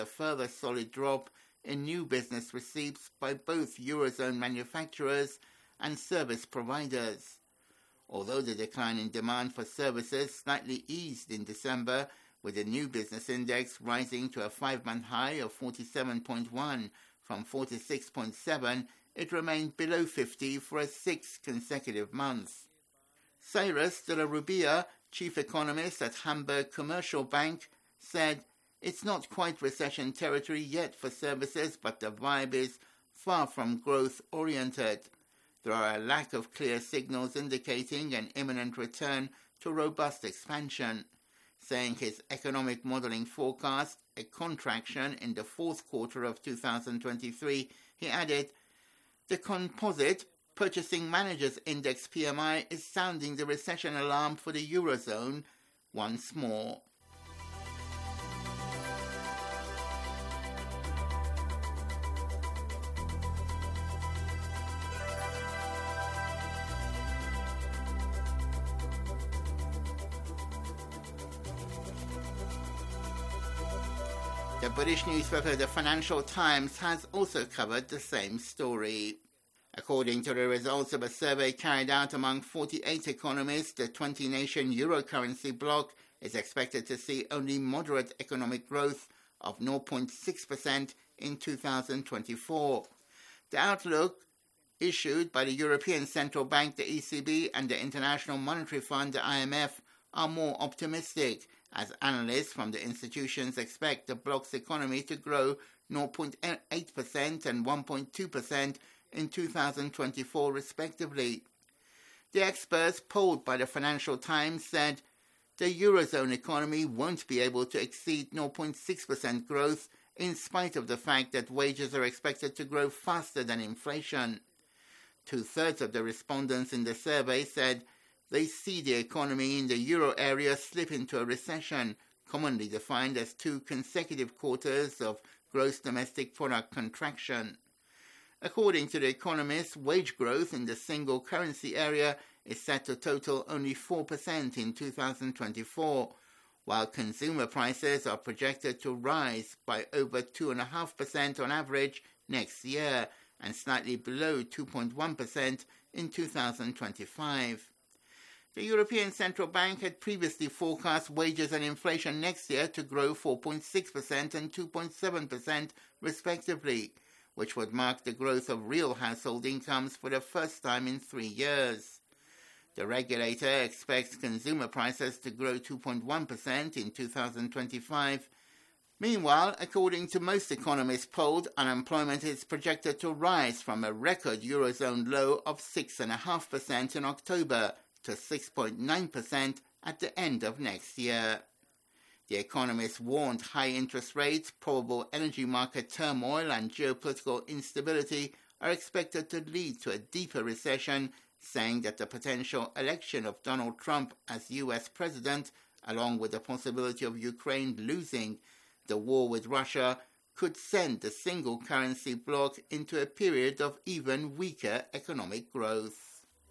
a further solid drop in new business receipts by both Eurozone manufacturers and service providers. Although the decline in demand for services slightly eased in December, with the new business index rising to a 5-month high of 47.1 from 46.7, it remained below 50 for a 6th consecutive month. Cyrus de la Rubia, chief economist at Hamburg Commercial Bank, said, "It's not quite recession territory yet for services, but the vibe is far from growth-oriented. There are a lack of clear signals indicating an imminent return to robust expansion," saying his economic modeling forecast a contraction in the fourth quarter of 2023. He added, "The composite Purchasing Managers Index PMI is sounding the recession alarm for the Eurozone once more." The British newspaper The Financial Times has also covered the same story. According to the results of a survey carried out among 48 economists, the 20-nation euro currency bloc is expected to see only moderate economic growth of 0.6% in 2024. The outlook issued by the European Central Bank, the ECB, and the International Monetary Fund, the IMF, are more optimistic, as analysts from the institutions expect the bloc's economy to grow 0.8% and 1.2% in 2024 respectively. The experts polled by the Financial Times said the Eurozone economy won't be able to exceed 0.6% growth in spite of the fact that wages are expected to grow faster than inflation. 2/3 of the respondents in the survey said they see the economy in the euro area slip into a recession, commonly defined as 2 consecutive quarters of gross domestic product contraction. According to the economists, wage growth in the single currency area is set to total only 4% in 2024, while consumer prices are projected to rise by over 2.5% on average next year and slightly below 2.1% in 2025. The European Central Bank had previously forecast wages and inflation next year to grow 4.6% and 2.7% respectively, which would mark the growth of real household incomes for the first time in 3 years. The regulator expects consumer prices to grow 2.1% in 2025. Meanwhile, according to most economists polled, unemployment is projected to rise from a record Eurozone low of 6.5% in October to 6.9% at the end of next year. The economists warned high interest rates, probable energy market turmoil, and geopolitical instability are expected to lead to a deeper recession, saying that the potential election of Donald Trump as U.S. president, along with the possibility of Ukraine losing the war with Russia, could send the single currency bloc into a period of even weaker economic growth.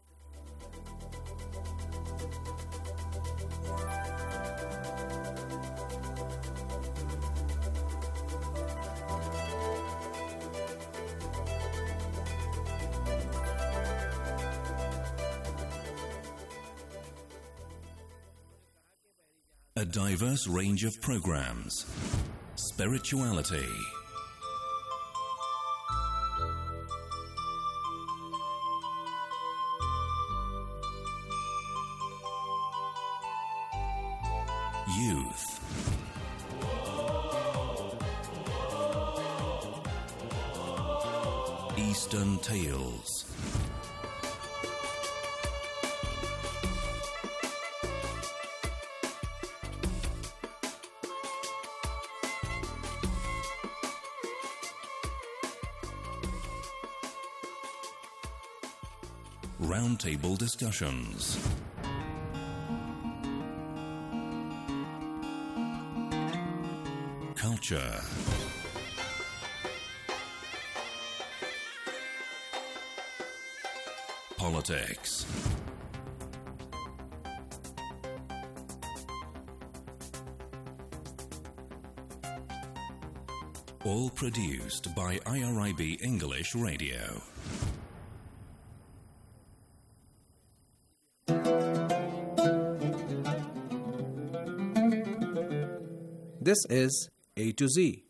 A diverse range of programs. Spirituality. Youth. Eastern Tales. Roundtable discussions. Culture. Politics. All produced by IRIB English Radio. This is A to Z.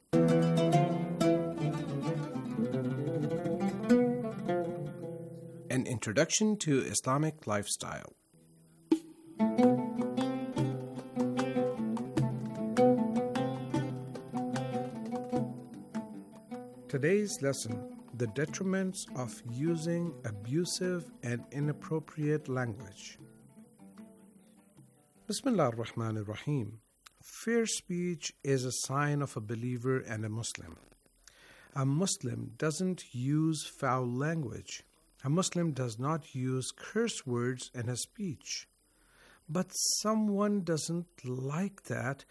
An introduction to Islamic lifestyle. Today's lesson, the detriments of using abusive and inappropriate language. Bismillah ar-Rahman ar-Rahim. Fair speech is a sign of a believer and a Muslim. A Muslim doesn't use foul language. A Muslim does not use curse words in his speech. But someone doesn't like that.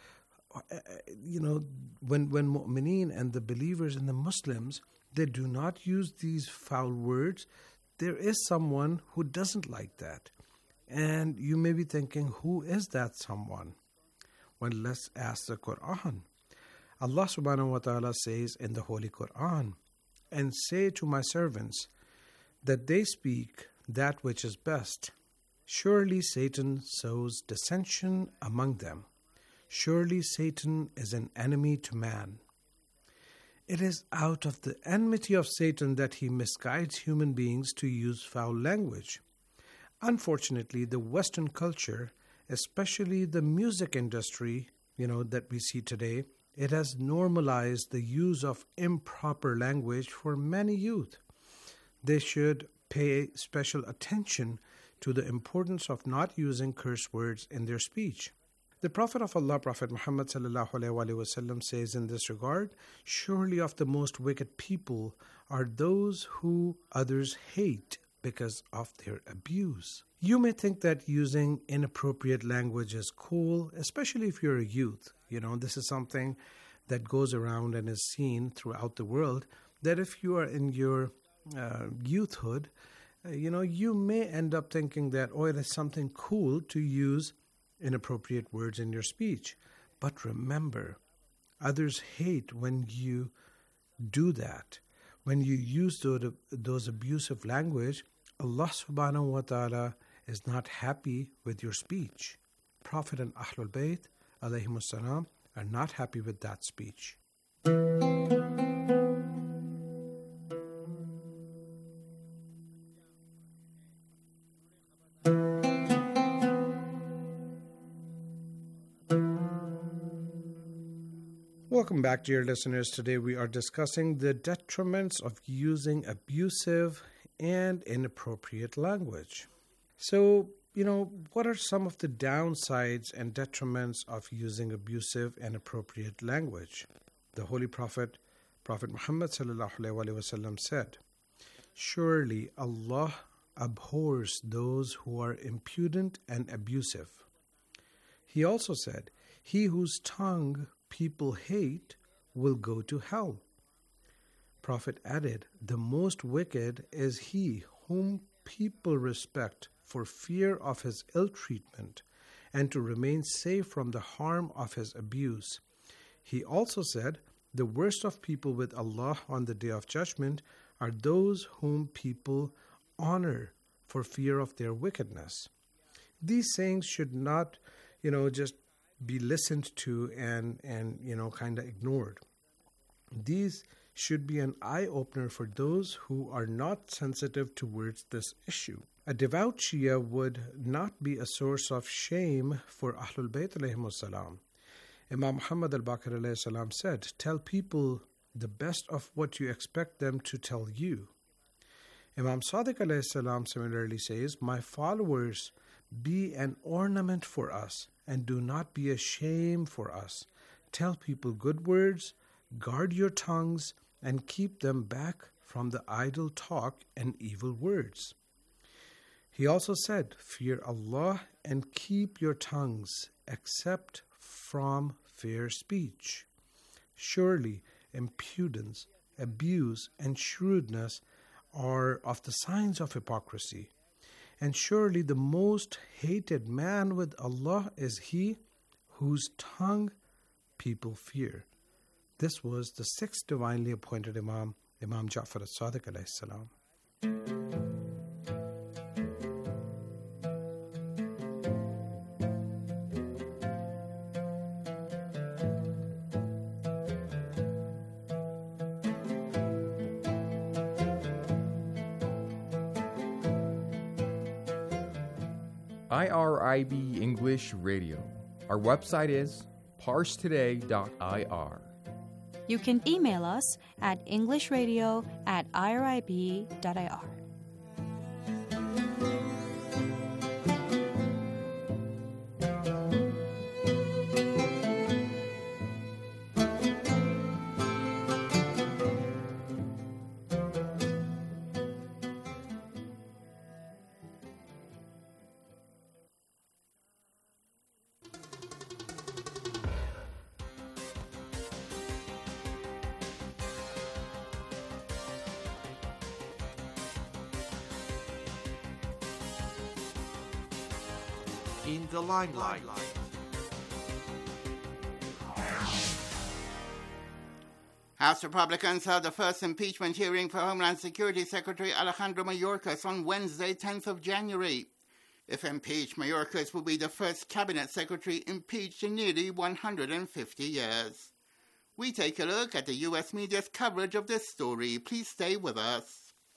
When mu'mineen and the believers and the Muslims, they do not use these foul words, there is someone who doesn't like that. And you may be thinking, who is that someone? Well, let's ask the Quran. Allah subhanahu wa ta'ala says in the Holy Quran, "And say to my servants that they speak that which is best. Surely Satan sows dissension among them. Surely Satan is an enemy to man." It is out of the enmity of Satan that he misguides human beings to use foul language. Unfortunately, the Western culture, especially the music industry, that we see today, it has normalized the use of improper language for many youth. They should pay special attention to the importance of not using curse words in their speech. The Prophet of Allah, Prophet Muhammad sallallahu alaihi wasallam, says in this regard, "Surely of the most wicked people are those who others hate because of their abuse." You may think that using inappropriate language is cool, especially if you're a youth. This is something that goes around and is seen throughout the world, that if you are in your youthhood, you may end up thinking that, it is something cool to use inappropriate words in your speech. But remember, others hate when you do that. When you use those abusive language, Allah subhanahu wa ta'ala is not happy with your speech. Prophet and Ahlul Bayt alayhimus salam are not happy with that speech. Welcome back, dear listeners. Today we are discussing the detriments of using abusive and inappropriate language. So, what are some of the downsides and detriments of using abusive and inappropriate language? The Holy Prophet Muhammad sallallahu alaihi wasallam said, "Surely Allah abhors those who are impudent and abusive." He also said, "He whose tongue people hate will go to hell." Prophet added, "The most wicked is he whom people respect for fear of his ill treatment and to remain safe from the harm of his abuse." He also said, "The worst of people with Allah on the Day of Judgment are those whom people honor for fear of their wickedness." These sayings should not, just be listened to and kind of ignored. These should be an eye-opener for those who are not sensitive towards this issue. A devout Shia would not be a source of shame for Ahlul Bayt alayhimus salam. Imam Muhammad al-Baqir alayhi salam said, "Tell people the best of what you expect them to tell you." Imam Sadiq alayhi salam similarly says, "My followers, be an ornament for us and do not be a shame for us. Tell people good words, guard your tongues, and keep them back from the idle talk and evil words." He also said, "Fear Allah and keep your tongues, except from fair speech. Surely impudence, abuse, and shrewdness are of the signs of hypocrisy. And surely the most hated man with Allah is he whose tongue people fear." This was the sixth divinely appointed Imam, Imam Ja'far as-Sadiq alayhi salam. IRIB English Radio. Our website is parsetoday.ir. You can email us at englishradio@irib.ir. In the limelight. House Republicans held the first impeachment hearing for Homeland Security Secretary Alejandro Mayorkas on Wednesday, 10th of January. If impeached, Mayorkas will be the first cabinet secretary impeached in nearly 150 years. We take a look at the U.S. media's coverage of this story. Please stay with us.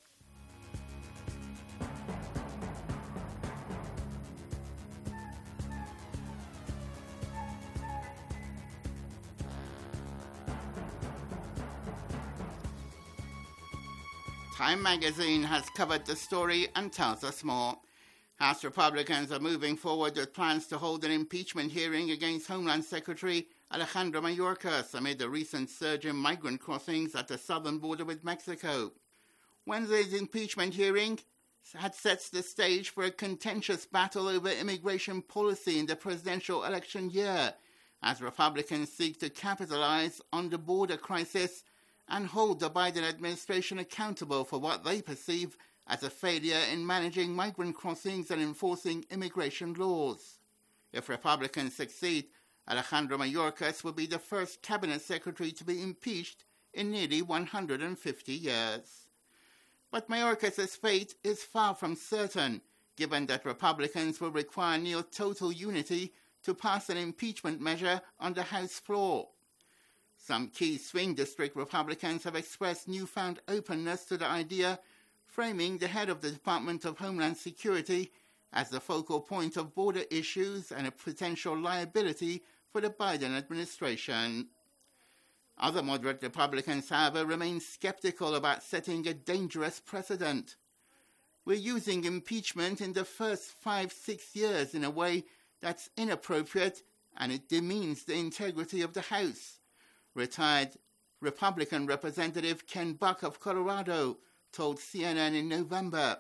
Time magazine has covered the story and tells us more. House Republicans are moving forward with plans to hold an impeachment hearing against Homeland Secretary Alejandro Mayorkas amid the recent surge in migrant crossings at the southern border with Mexico. Wednesday's impeachment hearing had sets the stage for a contentious battle over immigration policy in the presidential election year, as Republicans seek to capitalize on the border crisis and hold the Biden administration accountable for what they perceive as a failure in managing migrant crossings and enforcing immigration laws. If Republicans succeed, Alejandro Mayorkas will be the first cabinet secretary to be impeached in nearly 150 years. But Mayorkas' fate is far from certain, given that Republicans will require near total unity to pass an impeachment measure on the House floor. Some key swing district Republicans have expressed newfound openness to the idea, framing the head of the Department of Homeland Security as the focal point of border issues and a potential liability for the Biden administration. Other moderate Republicans, however, remain skeptical about setting a dangerous precedent. We're using impeachment in the first 5-6 years in a way that's inappropriate and it demeans the integrity of the House. Retired Republican Representative Ken Buck of Colorado told CNN in November.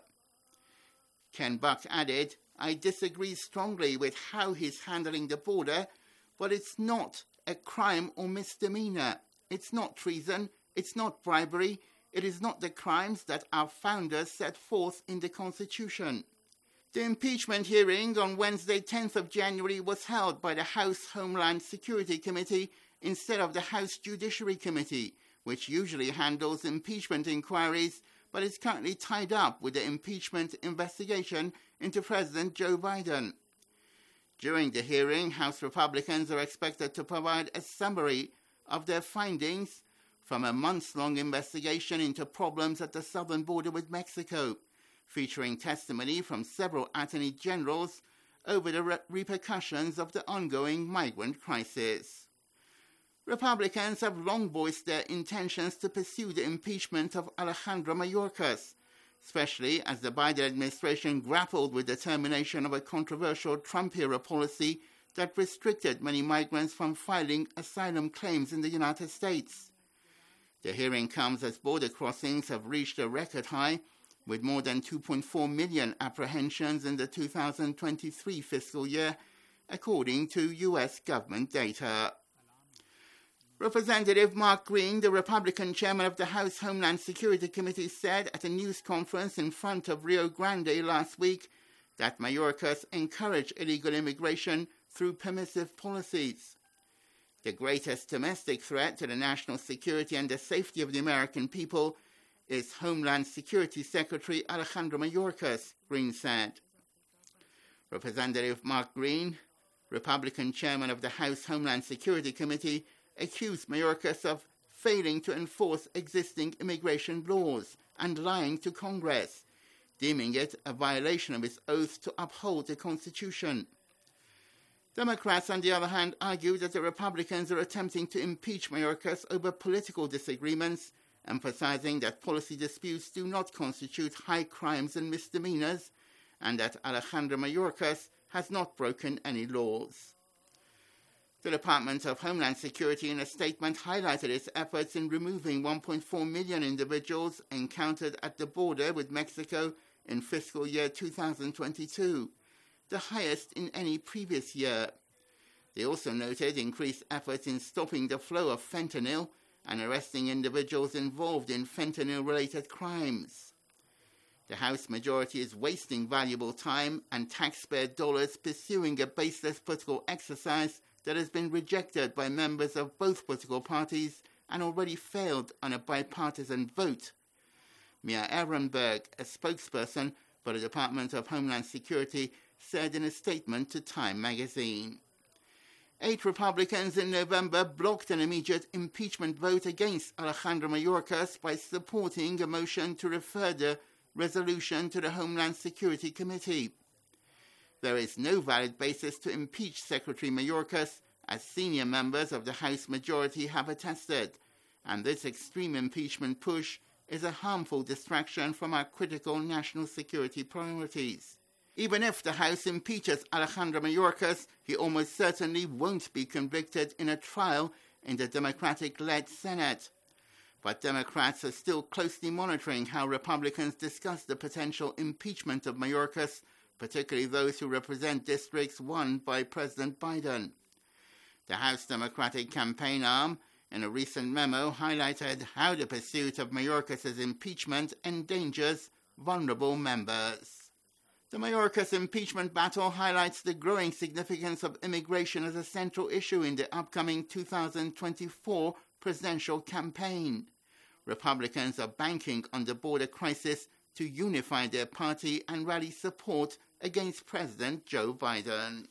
Ken Buck added, "I disagree strongly with how he's handling the border, but it's not a crime or misdemeanor. It's not treason, it's not bribery, it is not the crimes that our founders set forth in the Constitution." The impeachment hearing on Wednesday, 10th of January, was held by the House Homeland Security Committee instead of the House Judiciary Committee, which usually handles impeachment inquiries, but is currently tied up with the impeachment investigation into President Joe Biden. During the hearing, House Republicans are expected to provide a summary of their findings from a months-long investigation into problems at the southern border with Mexico, featuring testimony from several attorney generals over the repercussions of the ongoing migrant crisis. Republicans have long voiced their intentions to pursue the impeachment of Alejandro Mayorkas, especially as the Biden administration grappled with the termination of a controversial Trump-era policy that restricted many migrants from filing asylum claims in the United States. The hearing comes as border crossings have reached a record high, with more than 2.4 million apprehensions in the 2023 fiscal year, according to U.S. government data. Representative Mark Green, the Republican chairman of the House Homeland Security Committee, said at a news conference in front of Rio Grande last week that Mayorkas encouraged illegal immigration through permissive policies. The greatest domestic threat to the national security and the safety of the American people is Homeland Security Secretary Alejandro Mayorkas, Green said. Representative Mark Green, Republican chairman of the House Homeland Security Committee, accused Mayorkas of failing to enforce existing immigration laws and lying to Congress, deeming it a violation of his oath to uphold the Constitution. Democrats, on the other hand, argue that the Republicans are attempting to impeach Mayorkas over political disagreements, emphasizing that policy disputes do not constitute high crimes and misdemeanors, and that Alejandro Mayorkas has not broken any laws. The Department of Homeland Security in a statement highlighted its efforts in removing 1.4 million individuals encountered at the border with Mexico in fiscal year 2022, the highest in any previous year. They also noted increased efforts in stopping the flow of fentanyl and arresting individuals involved in fentanyl-related crimes. The House majority is wasting valuable time and taxpayer dollars pursuing a baseless political exercise that has been rejected by members of both political parties and already failed on a bipartisan vote. Mia Ehrenberg, a spokesperson for the Department of Homeland Security, said in a statement to Time magazine. 8 Republicans in November blocked an immediate impeachment vote against Alejandro Mayorkas by supporting a motion to refer the resolution to the Homeland Security Committee. There is no valid basis to impeach Secretary Mayorkas, as senior members of the House majority have attested, and this extreme impeachment push is a harmful distraction from our critical national security priorities. Even if the House impeaches Alejandro Mayorkas, he almost certainly won't be convicted in a trial in the Democratic-led Senate. But Democrats are still closely monitoring how Republicans discuss the potential impeachment of Mayorkas, particularly those who represent districts won by President Biden. The House Democratic campaign arm, in a recent memo, highlighted how the pursuit of Mayorkas' impeachment endangers vulnerable members. The Mayorkas impeachment battle highlights the growing significance of immigration as a central issue in the upcoming 2024 presidential campaign. Republicans are banking on the border crisis to unify their party and rally support against President Joe Biden.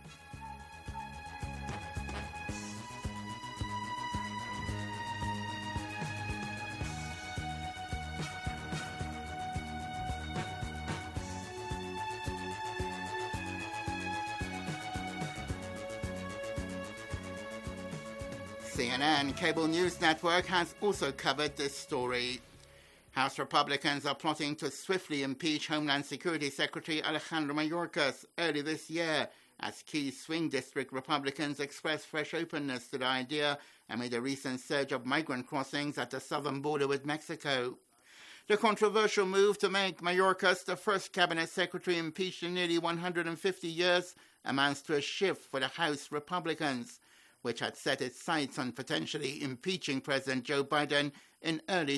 CNN cable news network has also covered this story. House Republicans are plotting to swiftly impeach Homeland Security Secretary Alejandro Mayorkas early this year, as key swing district Republicans express fresh openness to the idea amid a recent surge of migrant crossings at the southern border with Mexico. The controversial move to make Mayorkas the first cabinet secretary impeached in nearly 150 years amounts to a shift for the House Republicans, which had set its sights on potentially impeaching President Joe Biden in early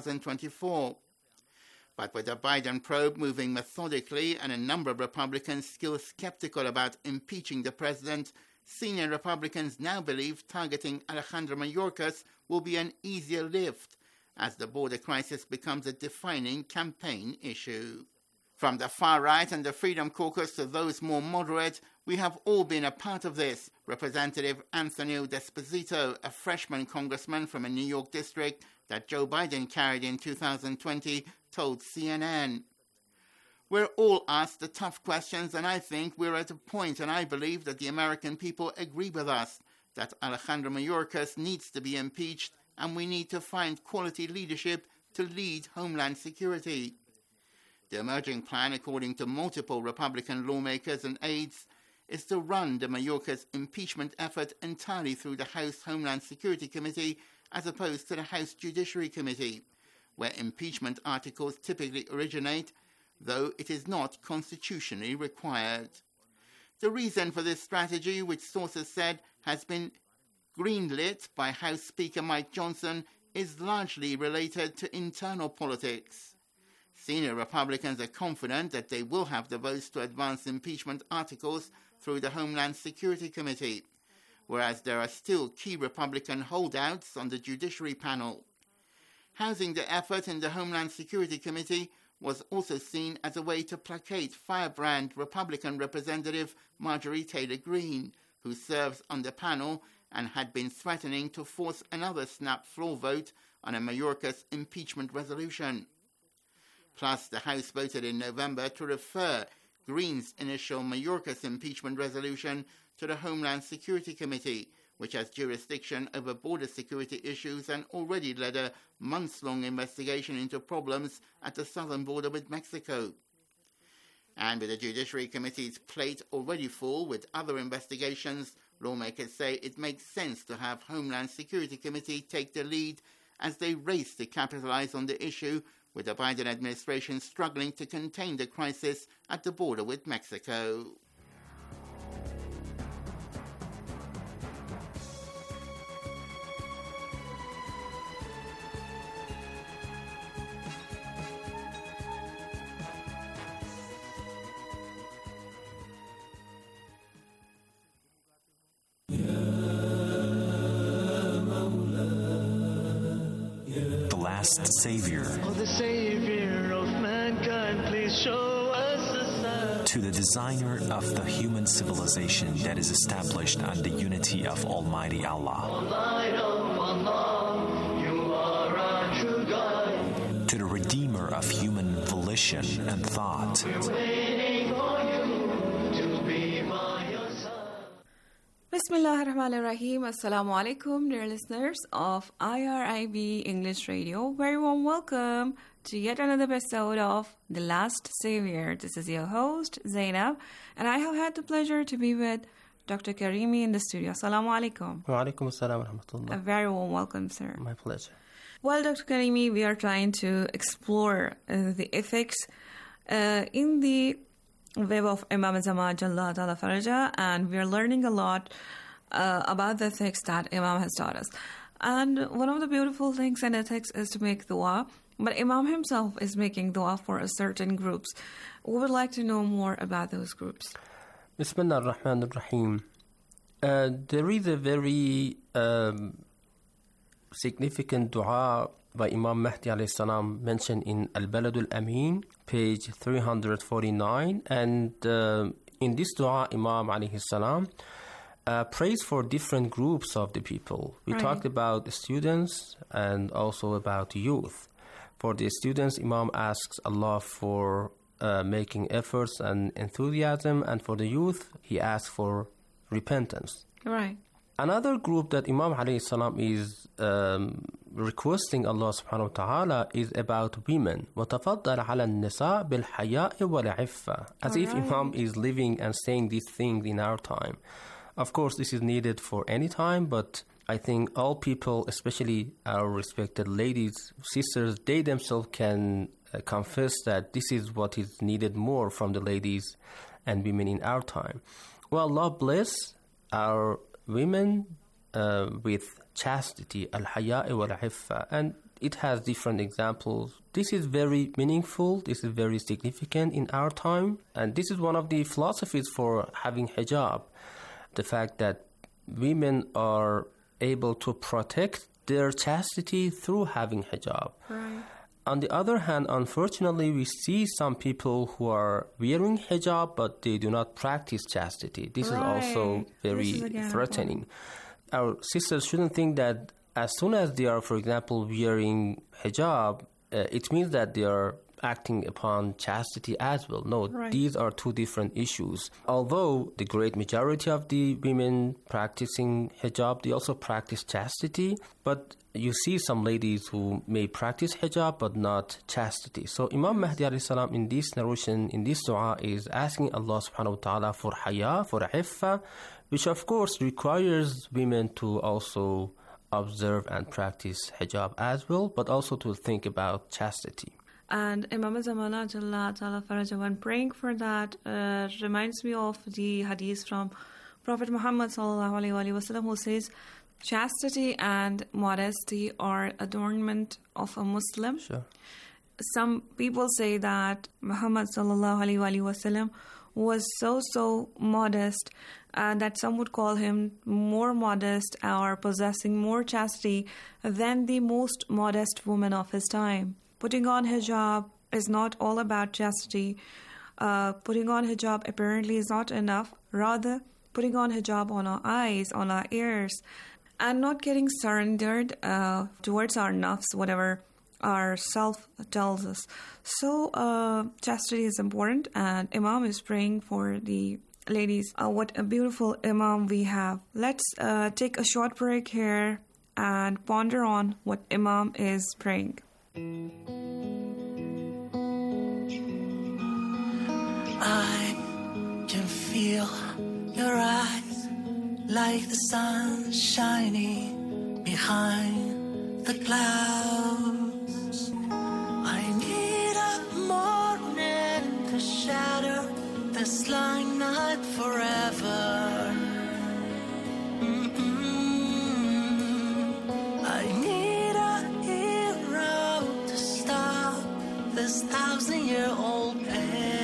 2024. But with the Biden probe moving methodically and a number of Republicans still skeptical about impeaching the president, senior Republicans now believe targeting Alejandro Mayorkas will be an easier lift as the border crisis becomes a defining campaign issue. From the far right and the Freedom Caucus to those more moderate, we have all been a part of this, Representative Anthony D'Esposito, a freshman congressman from a New York district that Joe Biden carried in 2020, told CNN. We're all asked the tough questions, and I think we're at a point, and I believe that the American people agree with us, that Alejandro Mayorkas needs to be impeached, and we need to find quality leadership to lead Homeland Security. The emerging plan, according to multiple Republican lawmakers and aides, is to run the Mayorkas impeachment effort entirely through the House Homeland Security Committee as opposed to the House Judiciary Committee, where impeachment articles typically originate, though it is not constitutionally required. The reason for this strategy, which sources said has been greenlit by House Speaker Mike Johnson, is largely related to internal politics. Senior Republicans are confident that they will have the votes to advance impeachment articles through the Homeland Security Committee, whereas there are still key Republican holdouts on the Judiciary panel. Housing the effort in the Homeland Security Committee was also seen as a way to placate firebrand Republican Representative Marjorie Taylor Greene, who serves on the panel and had been threatening to force another snap floor vote on a Mayorkas impeachment resolution. Plus, the House voted in November to refer Greene's initial Mayorkas impeachment resolution to the Homeland Security Committee, which has jurisdiction over border security issues and already led a months-long investigation into problems at the southern border with Mexico. And with the Judiciary Committee's plate already full with other investigations, lawmakers say it makes sense to have Homeland Security Committee take the lead as they race to capitalize on the issue, with the Biden administration struggling to contain the crisis at the border with Mexico. Savior. Oh, the Savior of mankind, please show us a sign. To the designer of the human civilization that is established on the unity of Almighty Allah. O light of Allah, you are our true guide. To the redeemer of human volition and thought. We're waiting for you to be by your side. Bismillah ar-Rahman ar-Rahim. Assalamu alaikum, dear listeners of IRIB English Radio. Very warm welcome to yet another episode of The Last Savior. This is your host, Zainab, and I have had the pleasure to be with Dr. Karimi in the studio. Assalamu alaikum. Wa alaikum assalam wa rahmatullah. A very warm welcome, sir. My pleasure. Well, Dr. Karimi, we are trying to explore the ethics in the web of Imam Zaman Jalla Ta'ala Faraja, and we are learning a lot about the ethics that Imam has taught us. And one of the beautiful things in ethics is to make dua, but Imam himself is making dua for a certain groups. We would like to know more about those groups. Bismillah ar-Rahman ar-Rahim. There is a very significant dua by Imam Mahdi alayhi salam mentioned in Al-Balad al-Amin, page 349. And in this dua, Imam alayhi salam prays for different groups of the people. We talked about the students and also about youth. For the students, Imam asks Allah for making efforts and enthusiasm, and for the youth, he asks for repentance. Right. Another group that Imam alayhi salam is requesting Allah subhanahu wa ta'ala is about women. وَتَفَضَّلَ عَلَى النِّسَاءِ بِالْحَيَاءِ وَالْعِفَّةِ. As if Imam is living and saying these things in our time. Of course, this is needed for any time, but I think all people, especially our respected ladies, sisters, they themselves can confess that this is what is needed more from the ladies and women in our time. Well, Allah bless our women with chastity, al-haya wal-iffa, and it has different examples. This is very meaningful, this is very significant in our time, and this is one of the philosophies for having hijab, the fact that women are able to protect their chastity through having hijab. Right. On the other hand, unfortunately, we see some people who are wearing hijab, but they do not practice chastity. This is also very threatening. Our sisters shouldn't think that as soon as they are, for example, wearing hijab, it means that they are acting upon chastity as well. No, these are two different issues. Although the great majority of the women practicing hijab, they also practice chastity, but you see some ladies who may practice hijab but not chastity. So Imam Mahdi alayhi salam in this narration, in this dua, is asking Allah subhanahu wa ta'ala for haya, for iffa, which of course requires women to also observe and practice hijab as well, but also to think about chastity. And Imam Zamana Jalla Ta'ala Faraja, when praying for that, reminds me of the hadith from Prophet Muhammad Sallallahu Alaihi Wasallam, who says, chastity and modesty are adornment of a Muslim. Sure. Some people say that Muhammad Sallallahu Alaihi Wasallam was so modest, that some would call him more modest or possessing more chastity than the most modest woman of his time. Putting on hijab is not all about chastity. Putting on hijab apparently is not enough. Rather, putting on hijab on our eyes, on our ears, and not getting surrendered towards our nafs, whatever our self tells us. So, chastity is important, and Imam is praying for the ladies. What a beautiful Imam we have. Let's take a short break here and ponder on what Imam is praying. I can feel your eyes like the sun shining behind the clouds. I need a morning to shatter this lying night forever. I need a hero to stop this 1,000-year-old pain.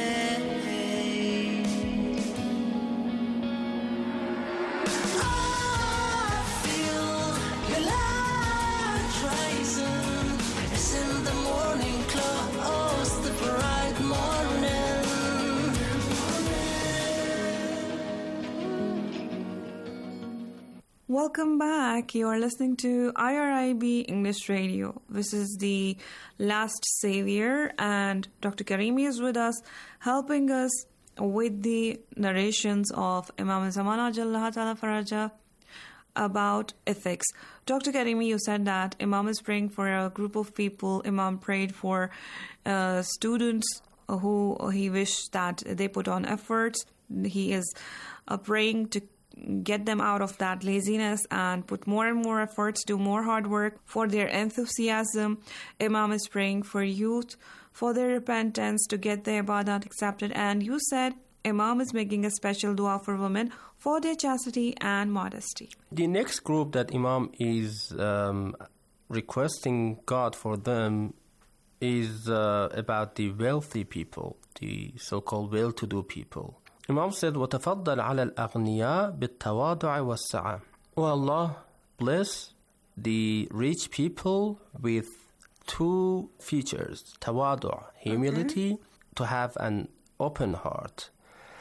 Welcome back. You are listening to IRIB English Radio. This is the Last Savior, and Dr. Karimi is with us, helping us with the narrations of Imam Zaman Ajallah Ta'ala Faraja about ethics. Dr. Karimi, you said that Imam is praying for a group of people. Imam prayed for students who he wished that they put on efforts. He is praying to get them out of that laziness and put more and more efforts, do more hard work for their enthusiasm. Imam is praying for youth, for their repentance, to get their ibadat accepted. And you said Imam is making a special dua for women for their chastity and modesty. The next group that Imam is requesting God for them is about the wealthy people, the so-called well-to-do people. Imam said, وَتَفَضَّلْ عَلَى الْأَغْنِيَاءِ بِالتَّوَاضُعِ وَالسَّعَةِ. Oh Allah, bless the rich people with two features, tawadu', humility, to have an open heart.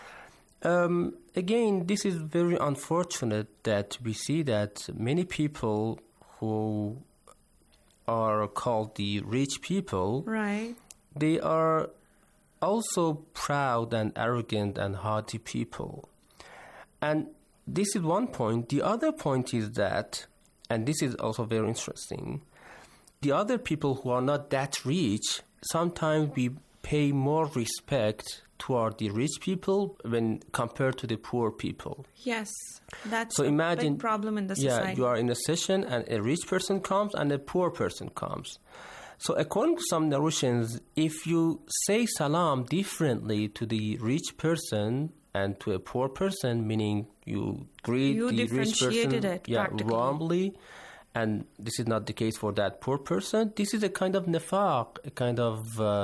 Again, this is very unfortunate that we see that many people who are called the rich people, right, they are also proud and arrogant and haughty people. And this is one point. The other point is that, and this is also very interesting, the other people who are not that rich, sometimes we pay more respect toward the rich people when compared to the poor people. Yes, that's so imagine, big problem in the society. Yeah, you are in a session and a rich person comes and a poor person comes. So according to some narrations, if you say salam differently to the rich person and to a poor person, meaning you greet the rich person warmly, and this is not the case for that poor person, this is a kind of nifaq, a kind of,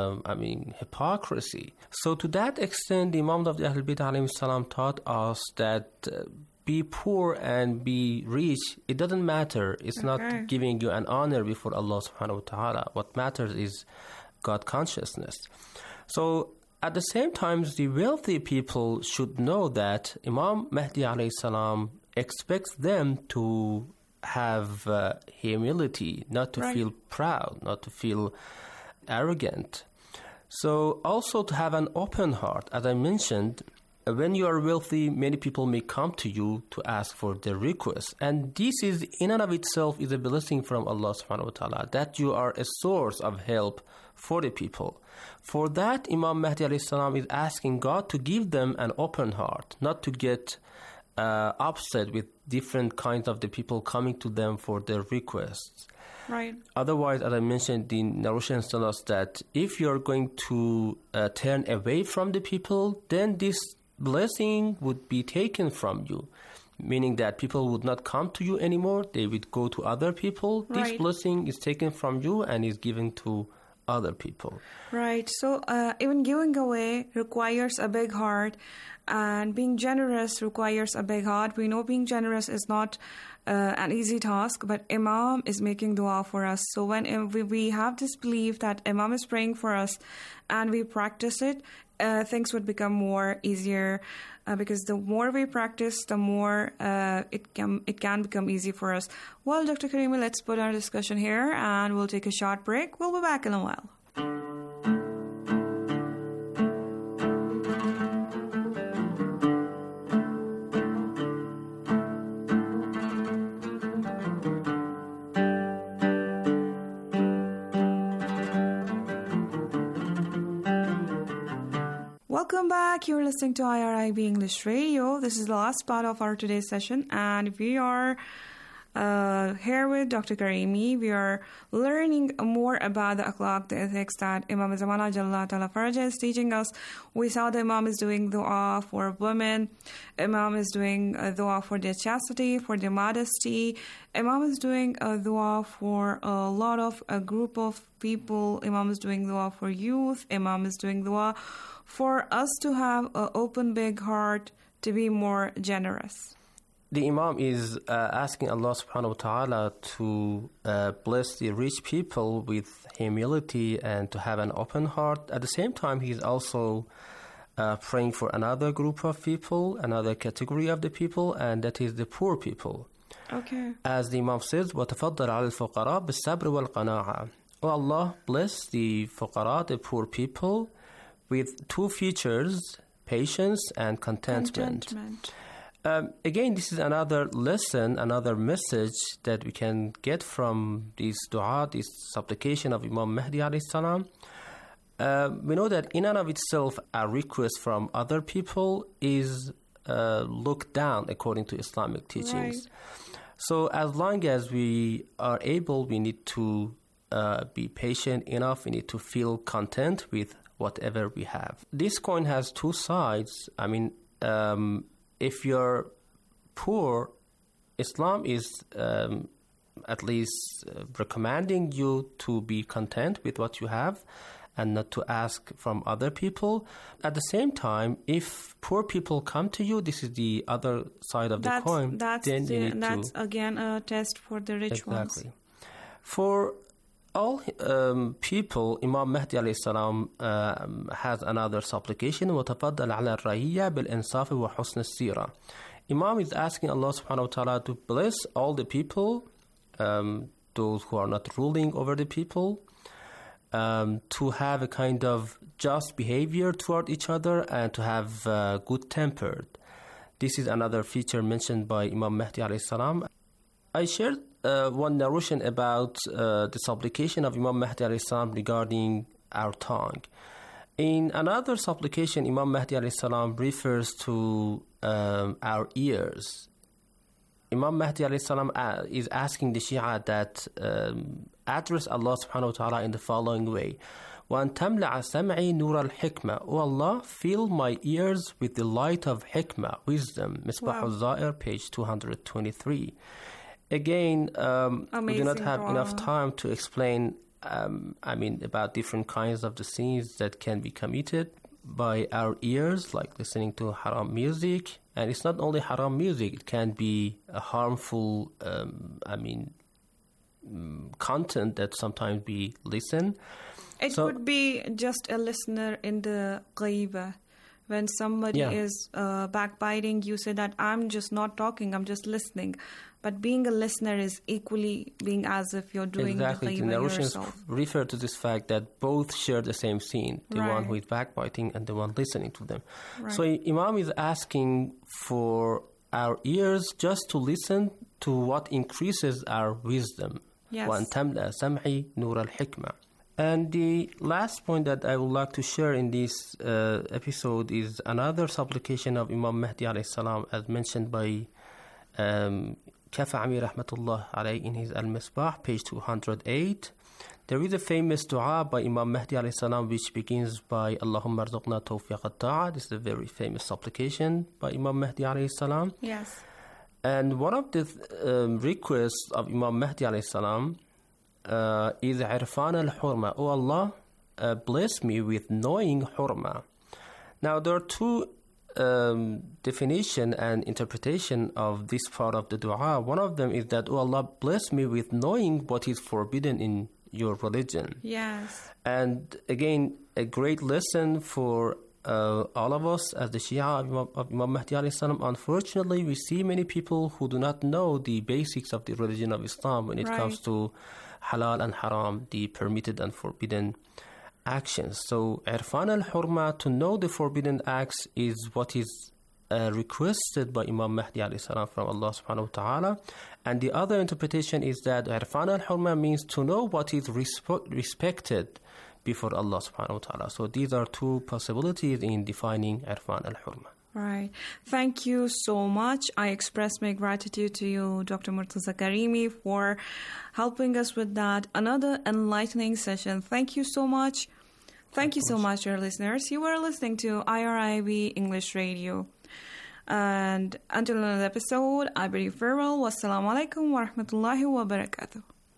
hypocrisy. So to that extent, the Imam of the Ahlul Bayt alayhi salam taught us that be poor and be rich, it doesn't matter. It's not giving you an honor before Allah subhanahu wa ta'ala. What matters is God consciousness. So at the same time, the wealthy people should know that Imam Mahdi alayhi salam expects them to have humility, not to feel proud, not to feel arrogant. So also to have an open heart. As I mentioned, when you are wealthy, many people may come to you to ask for their requests. And this is, in and of itself, is a blessing from Allah subhanahu wa ta'ala, that you are a source of help for the people. For that, Imam Mahdi alayhi salam is asking God to give them an open heart, not to get upset with different kinds of the people coming to them for their requests. Right. Otherwise, as I mentioned, the narrations tell us that if you're going to turn away from the people, then this blessing would be taken from you, meaning that people would not come to you anymore. They would go to other people. Right. This blessing is taken from you and is given to other people. Right. So even giving away requires a big heart, and being generous requires a big heart. We know being generous is not an easy task, but Imam is making dua for us. So when we have this belief that Imam is praying for us and we practice it, things would become more easier, because the more we practice, the more it can become easy for us. Well, Dr. Karimi, let's put our discussion here and we'll take a short break. We'll be back in a while. Welcome back. You're listening to IRIB English Radio. This is the last part of our today's session, and we are here with Dr. Karimi. We are learning more about the akhlaq, the ethics that Imam Zamana Jalla Ta'ala Faraja is teaching us. We saw the Imam is doing dua for women. Imam is doing a dua for their chastity, for their modesty. Imam is doing a dua for a group of people. Imam is doing dua for youth. Imam is doing dua for us to have an open, big heart, to be more generous. The Imam is asking Allah subhanahu wa ta'ala to bless the rich people with humility and to have an open heart. At the same time, he is also praying for another group of people, another category of the people, and that is the poor people. Okay. As the Imam says, وَتَفَضَّلْ عَلَى الْفُقَرَاءِ بِالصَّبْرِ وَالْقَنَاعَةِ. Oh Allah, bless the fuqara, the poor people, with two features, patience and contentment. Again, this is another lesson, another message that we can get from this dua, this supplication of Imam Mahdi alayhi salam. We know that in and of itself, a request from other people is looked down according to Islamic teachings. Right. So as long as we are able, we need to be patient enough, we need to feel content with whatever we have. This coin has two sides. I mean, if you're poor, Islam is at least recommending you to be content with what you have and not to ask from other people. At the same time, if poor people come to you, this is the other side of the coin. That's again a test for the rich ones. Exactly. For all people, Imam Mahdi alayhi salam has another supplication. وَتَفَضَّلْ عَلَى الرَّعِيَّةِ بِالْإِنصَافِ وَحُسْنِ السِّيرَةِ. Imam is asking Allah subhanahu wa ta'ala to bless all the people, those who are not ruling over the people, to have a kind of just behavior toward each other and to have good tempered. This is another feature mentioned by Imam Mahdi alayhi salam. I shared one narration about the supplication of Imam Mahdi alayhi salam regarding our tongue. In another supplication, Imam Mahdi alayhi salam refers to our ears. Imam Mahdi alayhi salam is asking the Shia that address Allah subhanahu wa ta'ala in the following way. وَأَن تَمْلَعَ سَمْعِي نُورَ الْحِكْمَةِ. O Allah, fill my ears with the light of hikmah, wisdom. Misbah al-Zair, page 223. Again, we do not have enough time to explain about different kinds of the sins that can be committed by our ears, like listening to haram music. And it's not only haram music, it can be a harmful content that sometimes we listen. It could be just a listener in the ghaiba. When somebody is backbiting, you say that I'm just not talking, I'm just listening. But being a listener is equally being as if you're doing the ghaiba yourself. The narrations refer to this fact that both share the same scene, the one who is backbiting and the one listening to them. Right. So Imam is asking for our ears just to listen to what increases our wisdom. Yes. وَأَن تَمْلَأَ سَمْعِي نُورَ الْحِكْمَةِ. And the last point that I would like to share in this episode is another supplication of Imam Mahdi alayhi salam, as mentioned by Kafa Amir Rahmatullah alayhi in his Al-Misbah, page 208. There is a famous dua by Imam Mahdi alayhi salam which begins by Allahumma arzuqna tawfiq at-ta'a. This is a very famous supplication by Imam Mahdi alayhi salam. Yes. And one of the requests of Imam Mahdi alayhi salam is عرفان الحرمة. Oh Allah, bless me with knowing hurma. Now there are two definition and interpretation of this part of the dua. One of them is that, oh Allah, bless me with knowing what is forbidden in your religion. Yes. And again, a great lesson for all of us as the Shia of Imam Mahdi alayhi salam. Unfortunately, we see many people who do not know the basics of the religion of Islam when it comes to halal and haram, the permitted and forbidden actions. So, Irfan al-Hurma, to know the forbidden acts, is what is requested by Imam Mahdi alayhi salam from Allah subhanahu wa ta'ala. And the other interpretation is that Irfan al-Hurma means to know what is respected before Allah subhanahu wa ta'ala. So these are two possibilities in defining Irfan al-Hurma. Right. Thank you so much. I express my gratitude to you, Dr. Murtaza Karimi, for helping us with that. Another enlightening session. Thank you so much. Thank you so much, dear listeners. You were listening to IRIB English Radio. And until another episode, I bid you farewell. Wassalamu alaikum wa rahmatullahi wa barakatuh.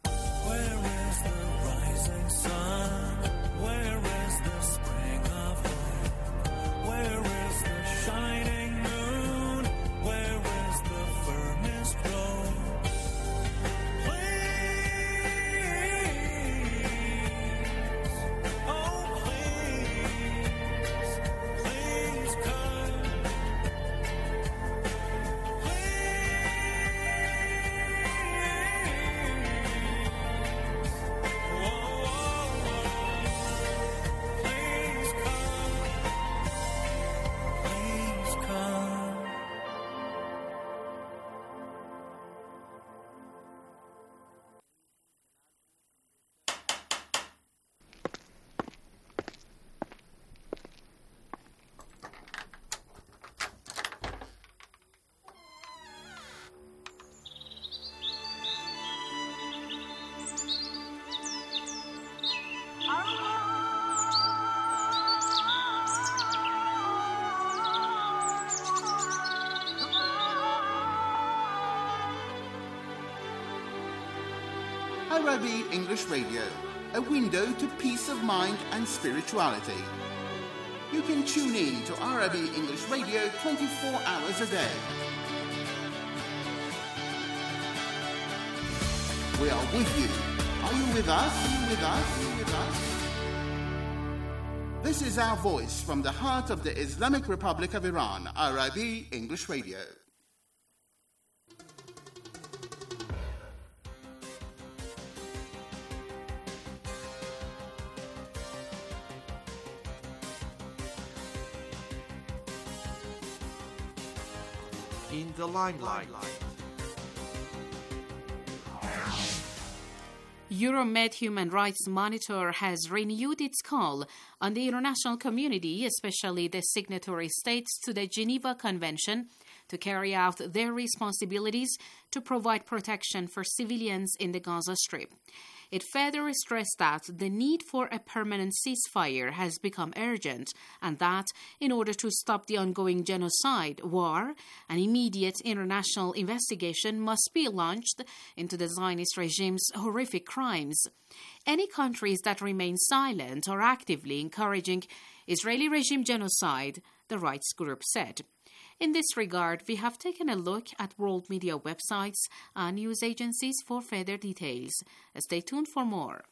Arabi English Radio, a window to peace of mind and spirituality. You can tune in to Arabi English Radio 24 hours a day. We are with you. Are you with us? Are you with us? Are you with us? This is our voice from the heart of the Islamic Republic of Iran, Arabi English Radio. In the limelight. Euromed Human Rights Monitor has renewed its call on the international community, especially the signatory states to the Geneva Convention, to carry out their responsibilities to provide protection for civilians in the Gaza Strip. It further stressed that the need for a permanent ceasefire has become urgent and that, in order to stop the ongoing genocide, war, an immediate international investigation must be launched into the Zionist regime's horrific crimes. Any countries that remain silent are actively encouraging Israeli regime genocide, the rights group said. In this regard, we have taken a look at world media websites and news agencies for further details. Stay tuned for more.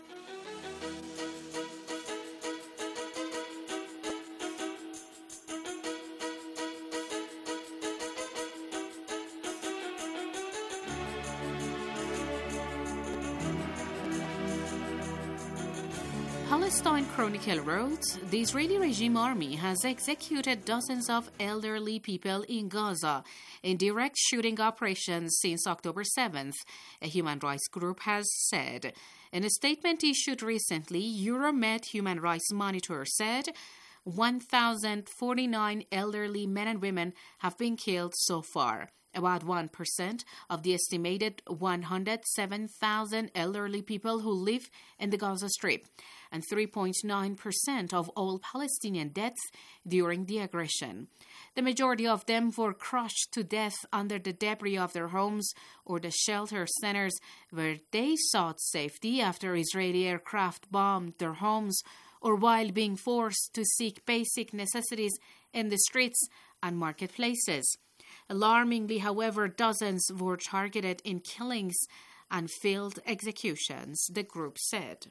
Palestine Chronicle wrote, the Israeli regime army has executed dozens of elderly people in Gaza in direct shooting operations since October 7th, a human rights group has said. In a statement issued recently, Euromed Human Rights Monitor said 1,049 elderly men and women have been killed so far. about 1% of the estimated 107,000 elderly people who live in the Gaza Strip, and 3.9% of all Palestinian deaths during the aggression. The majority of them were crushed to death under the debris of their homes or the shelter centers where they sought safety after Israeli aircraft bombed their homes, or while being forced to seek basic necessities in the streets and marketplaces. Alarmingly, however, dozens were targeted in killings and failed executions, the group said.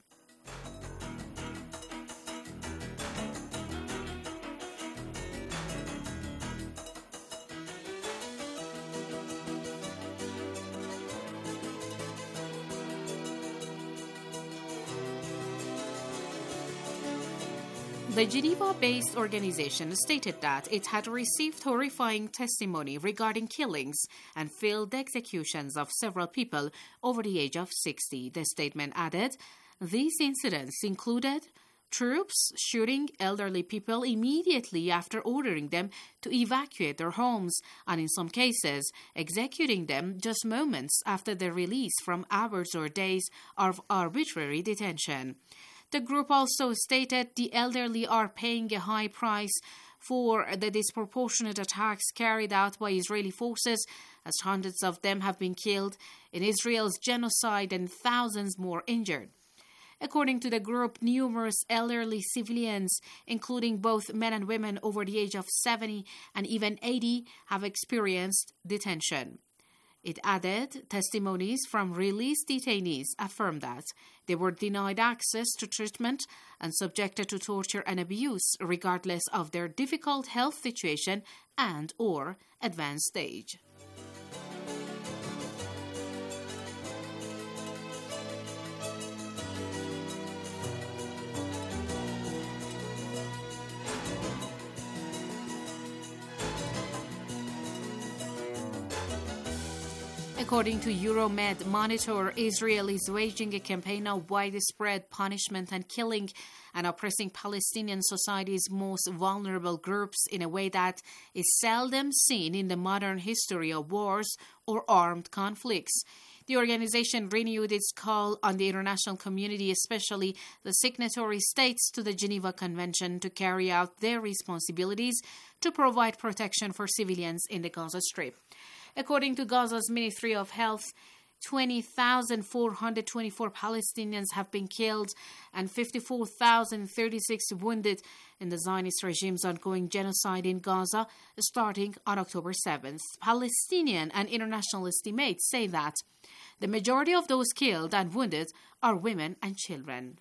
The Geneva-based organization stated that it had received horrifying testimony regarding killings and failed executions of several people over the age of 60. The statement added, these incidents included troops shooting elderly people immediately after ordering them to evacuate their homes, and in some cases, executing them just moments after their release from hours or days of arbitrary detention. The group also stated the elderly are paying a high price for the disproportionate attacks carried out by Israeli forces, as hundreds of them have been killed in Israel's genocide and thousands more injured. According to the group, numerous elderly civilians, including both men and women over the age of 70 and even 80, have experienced detention. It added, testimonies from released detainees affirm that they were denied access to treatment and subjected to torture and abuse regardless of their difficult health situation and or advanced stage. According to Euromed Monitor, Israel is waging a campaign of widespread punishment and killing and oppressing Palestinian society's most vulnerable groups in a way that is seldom seen in the modern history of wars or armed conflicts. The organization renewed its call on the international community, especially the signatory states to the Geneva Convention, to carry out their responsibilities to provide protection for civilians in the Gaza Strip. According to Gaza's Ministry of Health, 20,424 Palestinians have been killed and 54,036 wounded in the Zionist regime's ongoing genocide in Gaza starting on October 7th. Palestinian and international estimates say that the majority of those killed and wounded are women and children.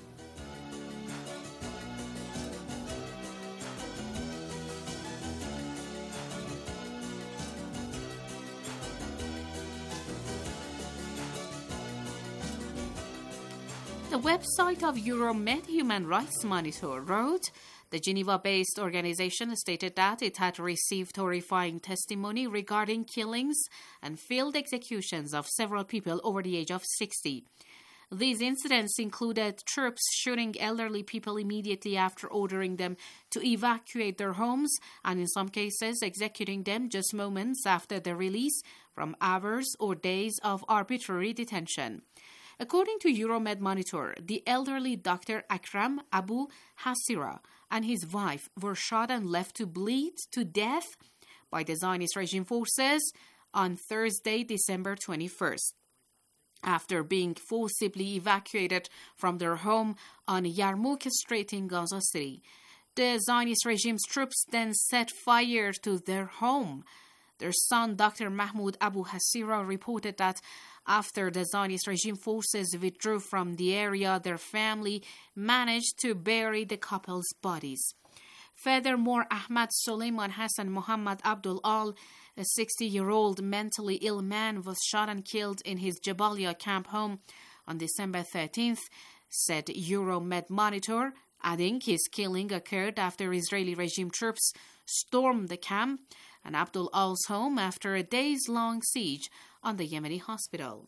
The website of Euromed Human Rights Monitor wrote, the Geneva-based organization stated that it had received horrifying testimony regarding killings and failed executions of several people over the age of 60. These incidents included troops shooting elderly people immediately after ordering them to evacuate their homes, and in some cases executing them just moments after their release from hours or days of arbitrary detention. According to Euromed Monitor, the elderly Dr. Akram Abu Hasira and his wife were shot and left to bleed to death by the Zionist regime forces on Thursday, December 21st, after being forcibly evacuated from their home on Yarmouk Street in Gaza City. The Zionist regime's troops then set fire to their home. Their son, Dr. Mahmoud Abu Hasira, reported that after the Zionist regime forces withdrew from the area, their family managed to bury the couple's bodies. Furthermore, Ahmad Suleiman Hassan Muhammad Abdul Al, a 60-year-old mentally ill man, was shot and killed in his Jabalia camp home on December 13th, said Euromed Monitor, adding his killing occurred after Israeli regime troops stormed the camp and Abdul Al's home after a days-long siege on the Yemeni hospital.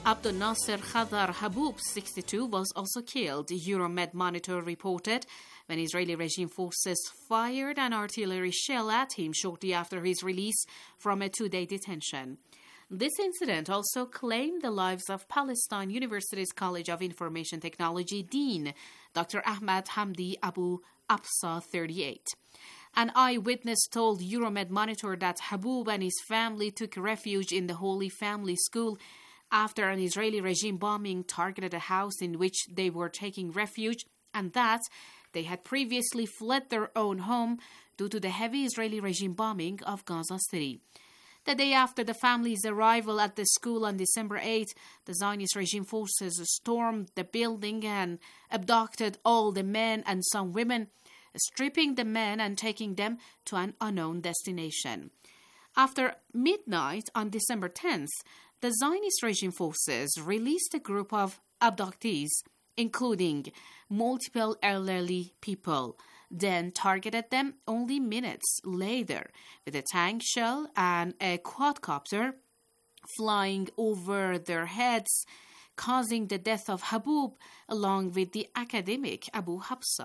Abdul Nasser Khadar Habub, 62, was also killed, Euromed Monitor reported, when Israeli regime forces fired an artillery shell at him shortly after his release from a 2-day detention. This incident also claimed the lives of Palestine University's College of Information Technology Dean, Dr. Ahmad Hamdi Abu Absa, 38. An eyewitness told Euromed Monitor that Habub and his family took refuge in the Holy Family School after an Israeli regime bombing targeted a house in which they were taking refuge, and that they had previously fled their own home due to the heavy Israeli regime bombing of Gaza City. The day after the family's arrival at the school on December 8, the Zionist regime forces stormed the building and abducted all the men and some women, stripping the men and taking them to an unknown destination. After midnight on December 10th, the Zionist regime forces released a group of abductees, including multiple elderly people, then targeted them only minutes later with a tank shell and a quadcopter flying over their heads, causing the death of Habub along with the academic Abu Habsa.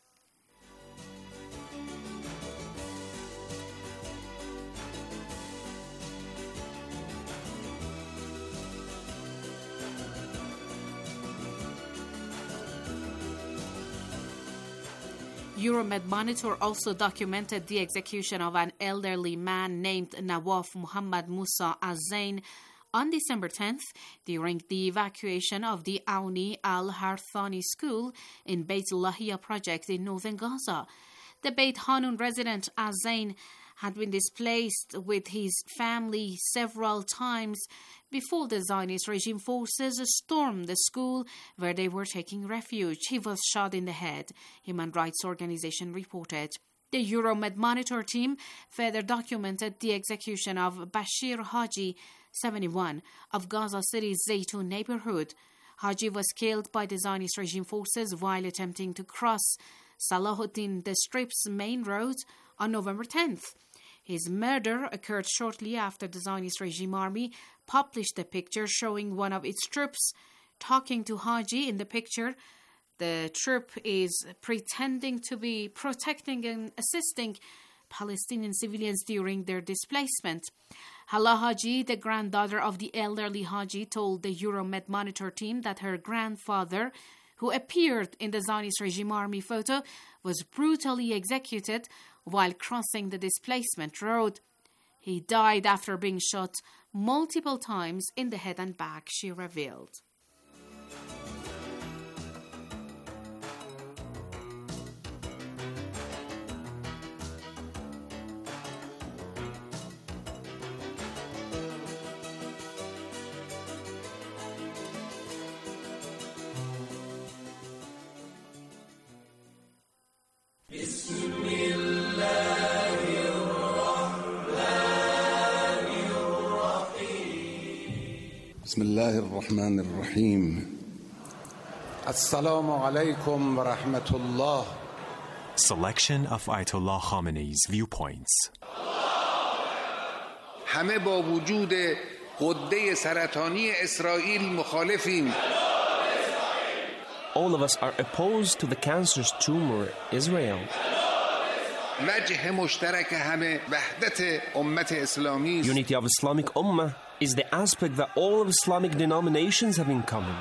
Euromed Monitor also documented the execution of an elderly man named Nawaf Muhammad Musa Azain on December 10th during the evacuation of the Auni al-Harthani school in Beit Lahia project in northern Gaza. The Beit Hanun resident Azain had been displaced with his family several times before the Zionist regime forces stormed the school where they were taking refuge. He was shot in the head, human rights organization reported. The Euromed Monitor team further documented the execution of Bashir Haji, 71, of Gaza City's Zaytun neighborhood. Haji was killed by the Zionist regime forces while attempting to cross Salahuddin the Strip's main road on November 10th. His murder occurred shortly after the Zionist regime army published a picture showing one of its troops talking to Haji. In the picture, the troop is pretending to be protecting and assisting Palestinian civilians during their displacement. Hala Haji, the granddaughter of the elderly Haji, told the Euromed Monitor team that her grandfather, who appeared in the Zionist regime army photo, was brutally executed while crossing the displacement road. He died after being shot multiple times in the head and back, she revealed. بسم الله الرحمن الرحيم السلام عليكم ورحمة الله. Selection of Ayatollah Khamenei's viewpoints. همه با وجود غده سرطانی اسرائیل مخالفیم. All of us are opposed to the cancerous tumor Israel. وجه مشترک همه وحدت امت اسلامی. Unity of Islamic Ummah is the aspect that all of Islamic denominations have in common.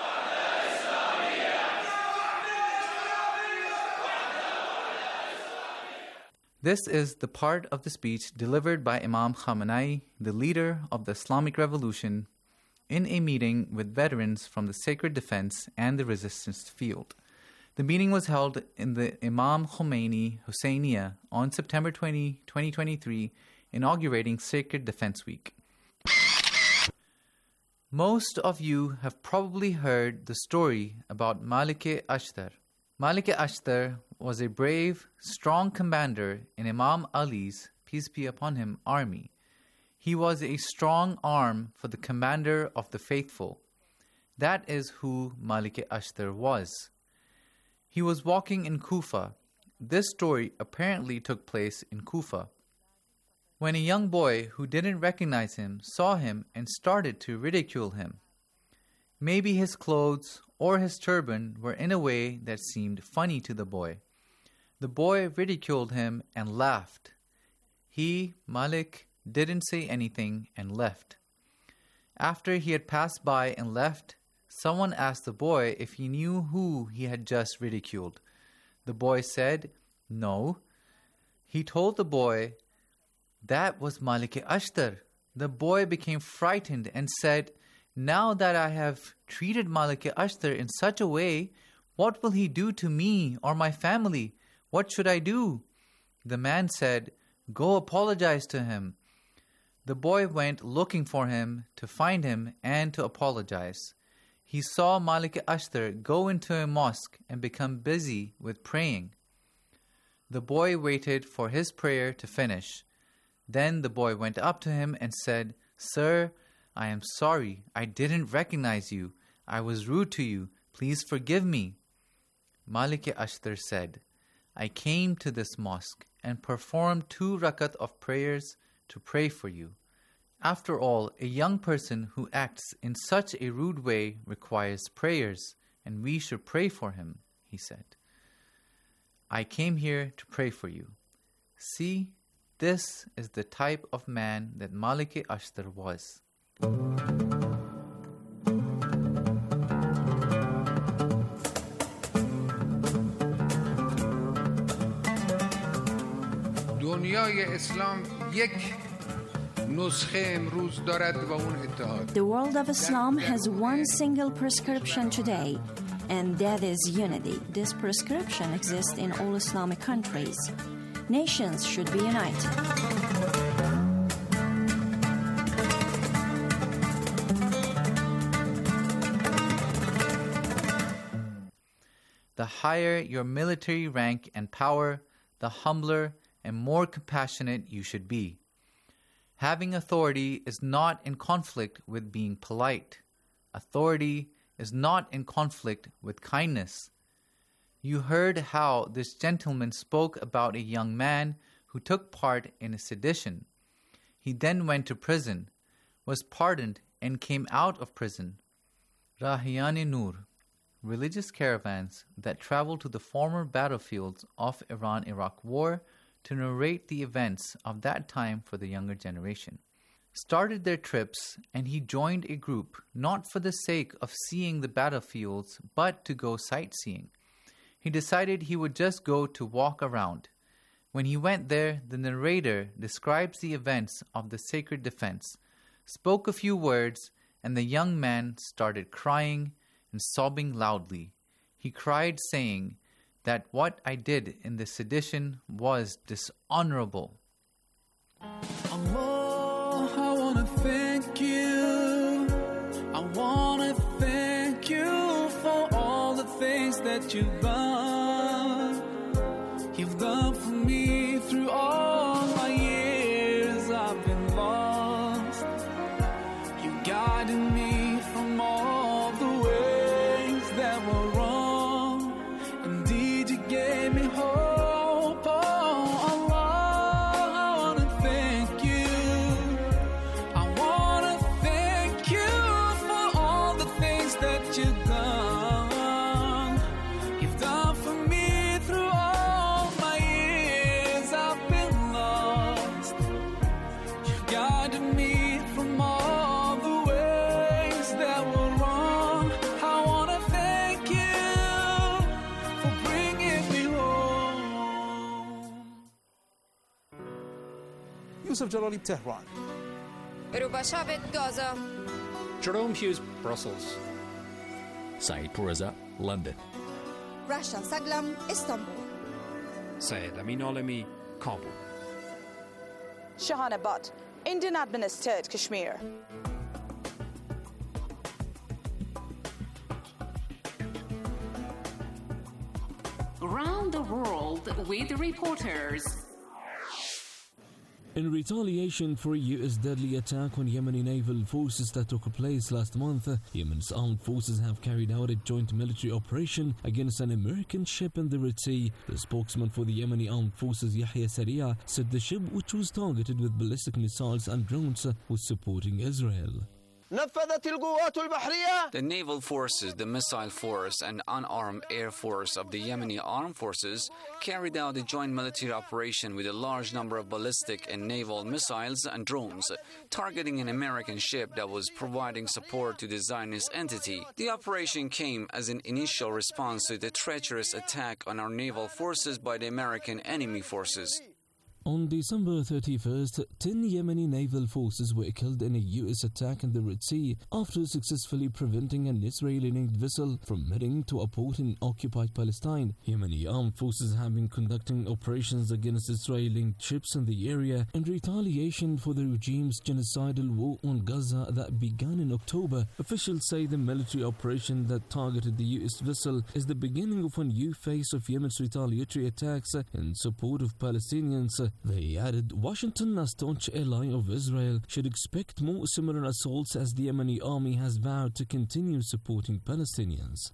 This is the part of the speech delivered by Imam Khamenei, the leader of the Islamic Revolution, in a meeting with veterans from the Sacred Defense and the Resistance Field. The meeting was held in the Imam Khomeini Husseiniya on September 20, 2023, inaugurating Sacred Defense Week. Most of you have probably heard the story about Malik-e-Ashtar. Malik-e-Ashtar was a brave, strong commander in Imam Ali's, peace be upon him, army. He was a strong arm for the commander of the faithful. That is who Malik-e-Ashtar was. He was walking in Kufa. This story apparently took place in Kufa. When a young boy who didn't recognize him saw him and started to ridicule him. Maybe his clothes or his turban were in a way that seemed funny to the boy. The boy ridiculed him and laughed. He, Malik, didn't say anything and left. After he had passed by and left, someone asked the boy if he knew who he had just ridiculed. The boy said, "No." He told the boy, "That was Malik-e-Ashtar." The boy became frightened and said, "Now that I have treated Malik-e-Ashtar in such a way, what will he do to me or my family? What should I do?" The man said, "Go apologize to him." The boy went looking for him to find him and to apologize. He saw Malik-e-Ashtar go into a mosque and become busy with praying. The boy waited for his prayer to finish. Then the boy went up to him and said, "Sir, I am sorry. I didn't recognize you. I was rude to you. Please forgive me." Malik-e-Ashtar said, "I came to this mosque and performed 2 rakat of prayers to pray for you. After all, a young person who acts in such a rude way requires prayers, and we should pray for him," he said. "I came here to pray for you." See, this is the type of man that Malik-e-Ashtar was. دنیای اسلام یک نسخه امروز دارد و اون اتحاد. The world of Islam has one single prescription today, and that is unity. This prescription exists in all Islamic countries. Nations should be united. The higher your military rank and power, the humbler and more compassionate you should be. Having authority is not in conflict with being polite. Authority is not in conflict with kindness. You heard how this gentleman spoke about a young man who took part in a sedition. He then went to prison, was pardoned, and came out of prison. Rahiyan-e-Noor, religious caravans that travel to the former battlefields of Iran-Iraq War to narrate the events of that time for the younger generation. Started their trips, and he joined a group not for the sake of seeing the battlefields but to go sightseeing. He decided he would just go to walk around. When he went there, the narrator describes the events of the sacred defense, spoke a few words, and the young man started crying and sobbing loudly. He cried, saying that what I did in the sedition was dishonorable. Allah, I want to thank you. I want to thank you for all the things that you've done. You've done for me through all my years I've been lost. You guided me from all the ways that were wrong. Indeed, you gave me hope. Oh, Allah, I want to thank you. I want to thank you for all the things that you've done. You've done for me through all my years I've been lost. You guided me from all the ways that were wrong. I want to thank you for bringing me home. Yusuf Jalali, Tehran. Rubashavit, Gaza. Jerome Hughes, Brussels. Saeed Pourreza, London. Rasha Saglam, Istanbul. Syed Amin Alami, Kabul. Shahana Butt, Indian administered Kashmir. Around the world with reporters. In retaliation for a U.S. deadly attack on Yemeni naval forces that took place last month, Yemen's armed forces have carried out a joint military operation against an American ship in the Red Sea. The spokesman for the Yemeni armed forces, Yahya Saria, said the ship, which was targeted with ballistic missiles and drones, was supporting Israel. The naval forces, the missile force, and unarmed air force of the Yemeni armed forces carried out a joint military operation with a large number of ballistic and naval missiles and drones, targeting an American ship that was providing support to the Zionist entity. The operation came as an initial response to the treacherous attack on our naval forces by the American enemy forces. On December 31st, 10 Yemeni naval forces were killed in a U.S. attack in the Red Sea after successfully preventing an Israeli-linked vessel from heading to a port in occupied Palestine. Yemeni armed forces have been conducting operations against Israeli-linked ships in the area in retaliation for the regime's genocidal war on Gaza that began in October. Officials say the military operation that targeted the U.S. vessel is the beginning of a new phase of Yemen's retaliatory attacks in support of Palestinians. They added Washington, a staunch ally of Israel, should expect more similar assaults as the Yemeni army has vowed to continue supporting Palestinians.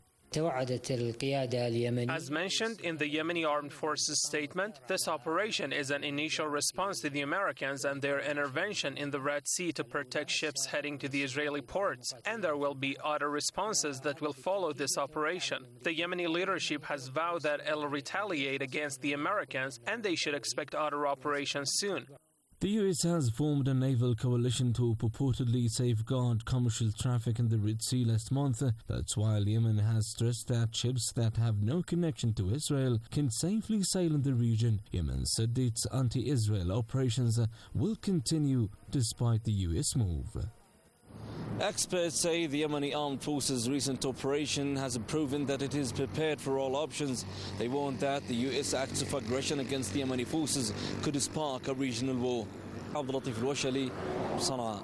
As mentioned in the Yemeni Armed Forces statement, this operation is an initial response to the Americans and their intervention in the Red Sea to protect ships heading to the Israeli ports, and there will be other responses that will follow this operation. The Yemeni leadership has vowed that it'll retaliate against the Americans, and they should expect other operations soon. The U.S. has formed a naval coalition to purportedly safeguard commercial traffic in the Red Sea last month. That's while Yemen has stressed that ships that have no connection to Israel can safely sail in the region. Yemen said its anti-Israel operations will continue despite the U.S. move. Experts say the Yemeni Armed Forces' recent operation has proven that it is prepared for all options. They warned that the U.S. acts of aggression against the Yemeni forces could spark a regional war. Abdul Latif Al-Washali, Sana'a.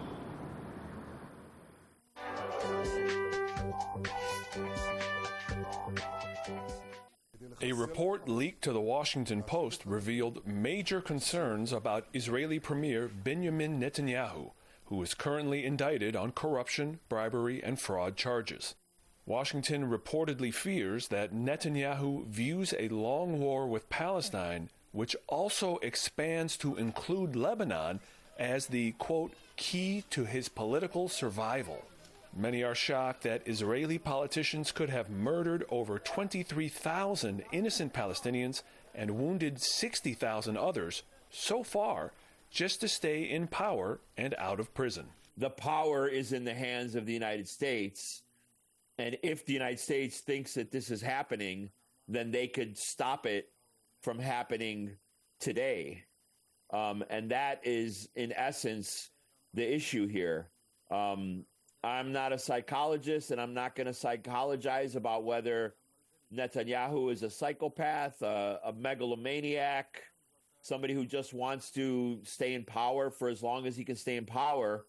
A report leaked to the Washington Post revealed major concerns about Israeli Premier Benjamin Netanyahu, who is currently indicted on corruption, bribery, and fraud charges. Washington reportedly fears that Netanyahu views a long war with Palestine, which also expands to include Lebanon, as the, quote, key to his political survival. Many are shocked that Israeli politicians could have murdered over 23,000 innocent Palestinians and wounded 60,000 others so far, just to stay in power and out of prison. The power is in the hands of the United States. And if the United States thinks that this is happening, then they could stop it from happening today. And that is, in essence, the issue here. I'm not a psychologist, and I'm not going to psychologize about whether Netanyahu is a psychopath, a megalomaniac, somebody who just wants to stay in power for as long as he can stay in power.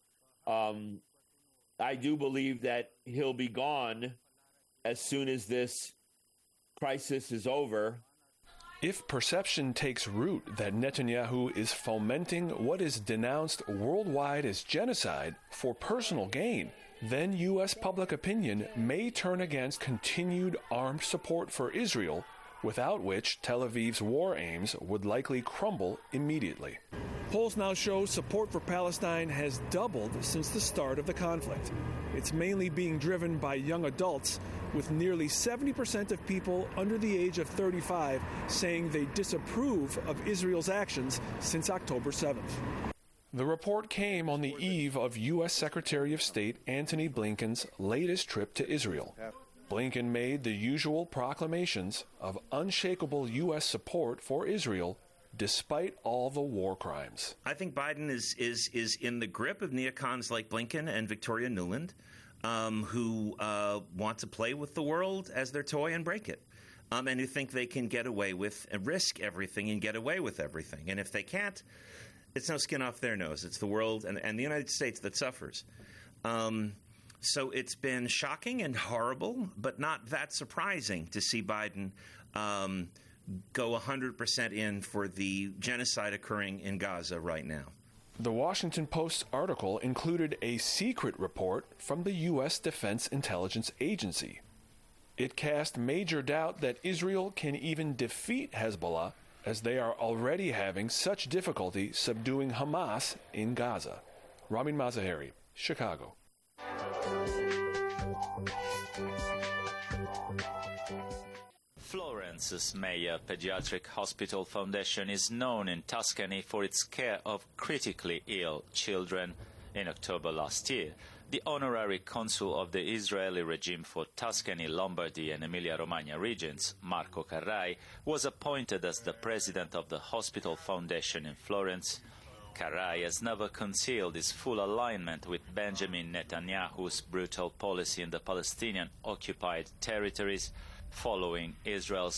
I do believe that he'll be gone as soon as this crisis is over. If perception takes root that Netanyahu is fomenting what is denounced worldwide as genocide for personal gain, then U.S. public opinion may turn against continued armed support for Israel, without which Tel Aviv's war aims would likely crumble immediately. Polls now show support for Palestine has doubled since the start of the conflict. It's mainly being driven by young adults, with nearly 70% of people under the age of 35 saying they disapprove of Israel's actions since October 7th. The report came on the eve of U.S. Secretary of State Antony Blinken's latest trip to Israel. Blinken made the usual proclamations of unshakable U.S. support for Israel despite all the war crimes. I think Biden is in the grip of neocons like Blinken and Victoria Nuland, who want to play with the world as their toy and break it, and who think they can get away with and risk everything and get away with everything. And if they can't, it's no skin off their nose. It's the world and the United States that suffers. So it's been shocking and horrible, but not that surprising to see Biden go 100% in for the genocide occurring in Gaza right now. The Washington Post's article included a secret report from the U.S. Defense Intelligence Agency. It cast major doubt that Israel can even defeat Hezbollah, as they are already having such difficulty subduing Hamas in Gaza. Ramin Mazaheri, Chicago. Florence's Mayer Pediatric Hospital Foundation is known in Tuscany for its care of critically ill children. In October last year, the honorary consul of the Israeli regime for Tuscany, Lombardy and Emilia-Romagna regions, Marco Carrai, was appointed as the president of the Hospital Foundation in Florence. Carrai has never concealed his full alignment with Benjamin Netanyahu's brutal policy in the Palestinian-occupied territories following Israel's